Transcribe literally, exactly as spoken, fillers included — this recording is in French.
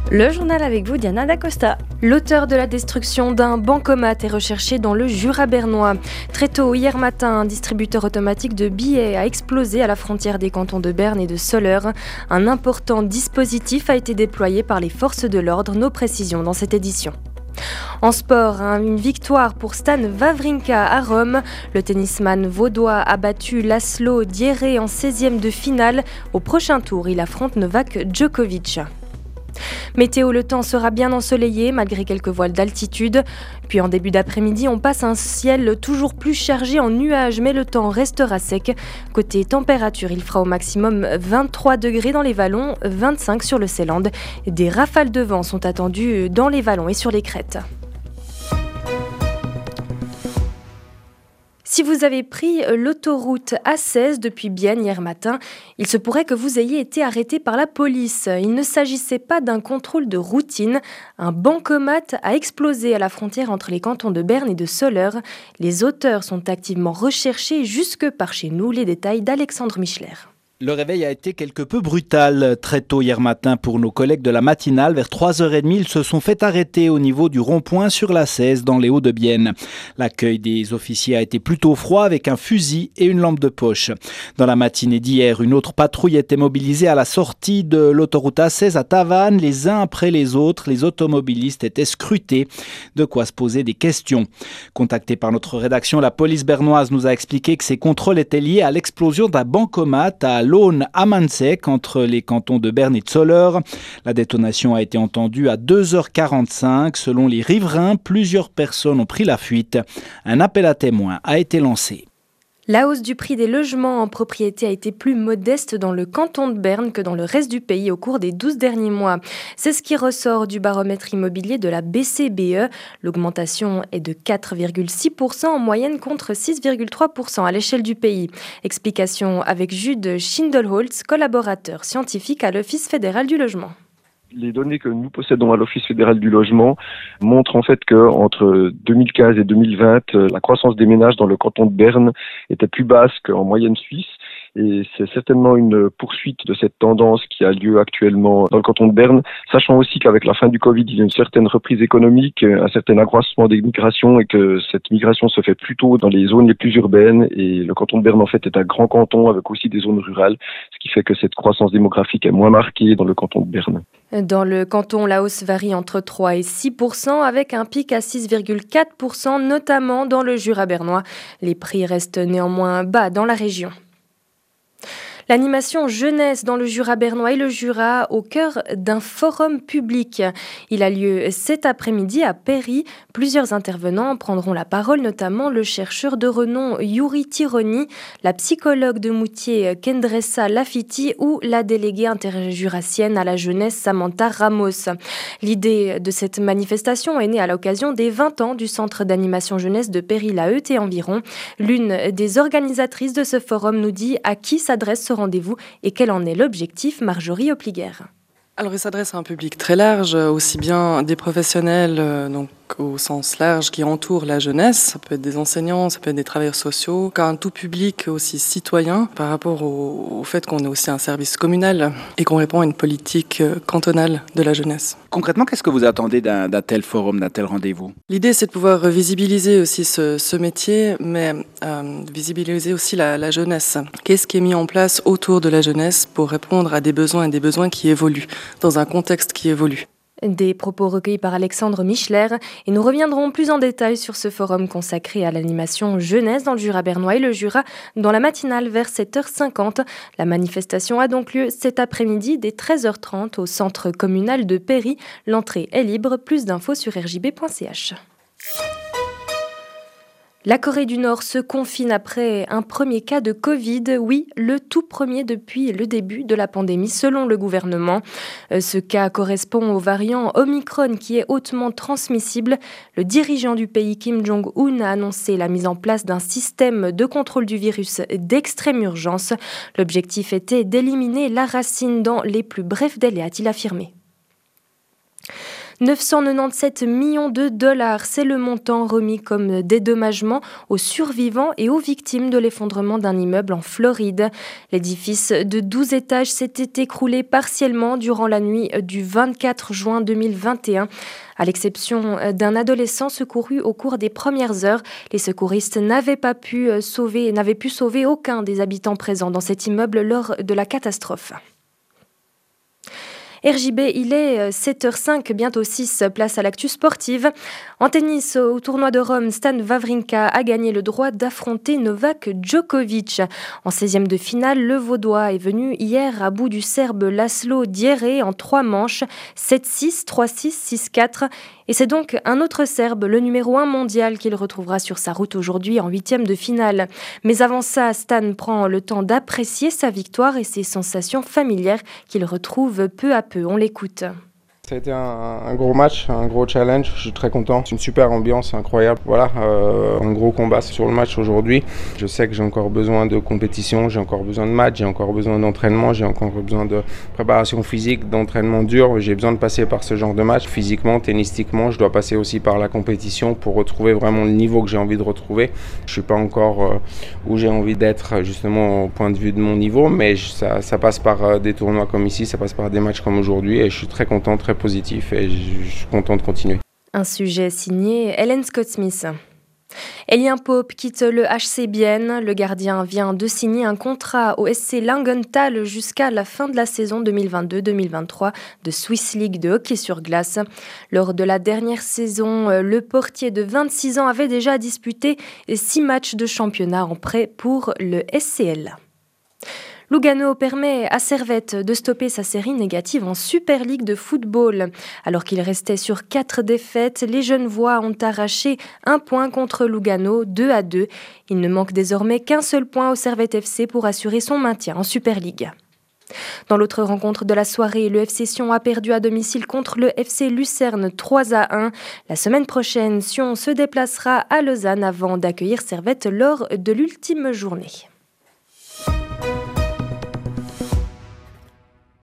Le journal avec vous, Diana D'Acosta. L'auteur de la destruction d'un bancomat est recherché dans le Jura bernois. Très tôt, hier matin, un distributeur automatique de billets a explosé à la frontière des cantons de Berne et de Soleure. Un important dispositif a été déployé par les forces de l'ordre. Nos précisions dans cette édition. En sport, une victoire pour Stan Wawrinka à Rome. Le tennisman vaudois a battu Laszlo Djere en seizième de finale. Au prochain tour, il affronte Novak Djokovic. Météo, le temps sera bien ensoleillé malgré quelques voiles d'altitude. Puis en début d'après-midi, on passe un ciel toujours plus chargé en nuages, mais le temps restera sec. Côté température, il fera au maximum vingt-trois degrés dans les vallons, vingt-cinq sur le Seeland. Des rafales de vent sont attendues dans les vallons et sur les crêtes. Si vous avez pris l'autoroute A seize depuis Bienne hier matin, il se pourrait que vous ayez été arrêté par la police. Il ne s'agissait pas d'un contrôle de routine. Un bancomat a explosé à la frontière entre les cantons de Berne et de Soleure. Les auteurs sont activement recherchés jusque par chez nous. Les détails d'Alexandre Michler. Le réveil a été quelque peu brutal très tôt hier matin pour nos collègues de la matinale. Vers trois heures trente, ils se sont fait arrêter au niveau du rond-point sur l'A seize dans les Hauts-de-Bienne. L'accueil des officiers a été plutôt froid avec un fusil et une lampe de poche. Dans la matinée d'hier, une autre patrouille était mobilisée à la sortie de l'autoroute A seize à Tavannes. Les uns après les autres, les automobilistes étaient scrutés. De quoi se poser des questions. Contactée par notre rédaction, la police bernoise nous a expliqué que ces contrôles étaient liés à l'explosion d'un bancomat à Laune à Mansec, entre les cantons de Berne et de Soleure. La détonation a été entendue à deux heures quarante-cinq. Selon les riverains, plusieurs personnes ont pris la fuite. Un appel à témoins a été lancé. La hausse du prix des logements en propriété a été plus modeste dans le canton de Berne que dans le reste du pays au cours des douze derniers mois. C'est ce qui ressort du baromètre immobilier de la B C B E. L'augmentation est de quatre virgule six pour cent en moyenne contre six virgule trois pour cent à l'échelle du pays. Explication avec Jude Schindelholz, collaborateur scientifique à l'Office fédéral du logement. Les données que nous possédons à l'Office fédéral du logement montrent en fait que entre deux mille quinze et deux mille vingt, la croissance des ménages dans le canton de Berne était plus basse qu'en moyenne suisse. Et c'est certainement une poursuite de cette tendance qui a lieu actuellement dans le canton de Berne, sachant aussi qu'avec la fin du Covid, il y a une certaine reprise économique, un certain accroissement des migrations et que cette migration se fait plutôt dans les zones les plus urbaines. Et le canton de Berne, en fait, est un grand canton avec aussi des zones rurales, ce qui fait que cette croissance démographique est moins marquée dans le canton de Berne. Dans le canton, la hausse varie entre trois et six pour cent avec un pic à six virgule quatre pour cent, notamment dans le Jura bernois. Les prix restent néanmoins bas dans la région. L'animation jeunesse dans le Jura bernois et le Jura au cœur d'un forum public. Il a lieu cet après-midi à Péry. Plusieurs intervenants prendront la parole, notamment le chercheur de renom Yuri Tironi, la psychologue de Moutier Kendressa Lafiti ou la déléguée interjurassienne à la jeunesse Samantha Ramos. L'idée de cette manifestation est née à l'occasion des vingt ans du centre d'animation jeunesse de Péry-la-Heute et environ. L'une des organisatrices de ce forum nous dit à qui s'adresse ce rendez-vous et quel en est l'objectif, Marjorie Opliger. Alors, il s'adresse à un public très large, aussi bien des professionnels, euh, donc au sens large, qui entourent la jeunesse. Ça peut être des enseignants, ça peut être des travailleurs sociaux, qu'un tout public aussi citoyen par rapport au, au fait qu'on est aussi un service communal et qu'on répond à une politique cantonale de la jeunesse. Concrètement, qu'est-ce que vous attendez d'un, d'un tel forum, d'un tel rendez-vous ? L'idée, c'est de pouvoir visibiliser aussi ce, ce métier, mais euh, visibiliser aussi la, la jeunesse. Qu'est-ce qui est mis en place autour de la jeunesse pour répondre à des besoins et des besoins qui évoluent dans un contexte qui évolue. Des propos recueillis par Alexandre Michler et nous reviendrons plus en détail sur ce forum consacré à l'animation jeunesse dans le Jura bernois et le Jura dans la matinale vers sept heures cinquante. La manifestation a donc lieu cet après-midi dès treize heures trente au centre communal de Péry. L'entrée est libre. Plus d'infos sur r j b point c h. La Corée du Nord se confine après un premier cas de Covid. Oui, le tout premier depuis le début de la pandémie, selon le gouvernement. Ce cas correspond au variant Omicron qui est hautement transmissible. Le dirigeant du pays, Kim Jong-un, a annoncé la mise en place d'un système de contrôle du virus d'extrême urgence. L'objectif était d'éliminer la racine dans les plus brefs délais, a-t-il affirmé. neuf cent quatre-vingt-dix-sept millions de dollars, c'est le montant remis comme dédommagement aux survivants et aux victimes de l'effondrement d'un immeuble en Floride. L'édifice de douze étages s'était écroulé partiellement durant la nuit du vingt-quatre juin deux mille vingt et un. À l'exception d'un adolescent secouru au cours des premières heures, les secouristes n'avaient pas pu sauver, n'avaient pu sauver aucun des habitants présents dans cet immeuble lors de la catastrophe. R J B, il est sept heures cinq, bientôt six, place à l'actu sportive. En tennis, au tournoi de Rome, Stan Wawrinka a gagné le droit d'affronter Novak Djokovic. En seizième de finale, le Vaudois est venu hier à bout du Serbe Laszlo Djere en trois manches, sept six, trois six, six quatre. Et c'est donc un autre Serbe, le numéro un mondial, qu'il retrouvera sur sa route aujourd'hui en huitième de finale. Mais avant ça, Stan prend le temps d'apprécier sa victoire et ses sensations familières qu'il retrouve peu à peu. On l'écoute. Ça a été un, un gros match, un gros challenge, je suis très content. C'est une super ambiance, incroyable. Voilà, euh, un gros combat sur le match aujourd'hui. Je sais que j'ai encore besoin de compétition, j'ai encore besoin de match, j'ai encore besoin d'entraînement, j'ai encore besoin de préparation physique, d'entraînement dur. J'ai besoin de passer par ce genre de match. Physiquement, tennistiquement, je dois passer aussi par la compétition pour retrouver vraiment le niveau que j'ai envie de retrouver. Je ne suis pas encore euh, où j'ai envie d'être justement au point de vue de mon niveau, mais ça, ça passe par euh, des tournois comme ici, ça passe par des matchs comme aujourd'hui et je suis très content, très positif et je suis content de continuer. Un sujet signé Helen Scott-Smith. Elien Pope quitte le H C Bienne. Le gardien vient de signer un contrat au S C Langenthal jusqu'à la fin de la saison deux mille vingt-deux deux mille vingt-trois de Swiss League de hockey sur glace. Lors de la dernière saison, le portier de vingt-six ans avait déjà disputé six matchs de championnat en prêt pour le S C L. Lugano permet à Servette de stopper sa série négative en Super League de football. Alors qu'il restait sur quatre défaites, les Genevois ont arraché un point contre Lugano, deux à deux. Il ne manque désormais qu'un seul point au Servette F C pour assurer son maintien en Super League. Dans l'autre rencontre de la soirée, le F C Sion a perdu à domicile contre le F C Lucerne trois à un. La semaine prochaine, Sion se déplacera à Lausanne avant d'accueillir Servette lors de l'ultime journée.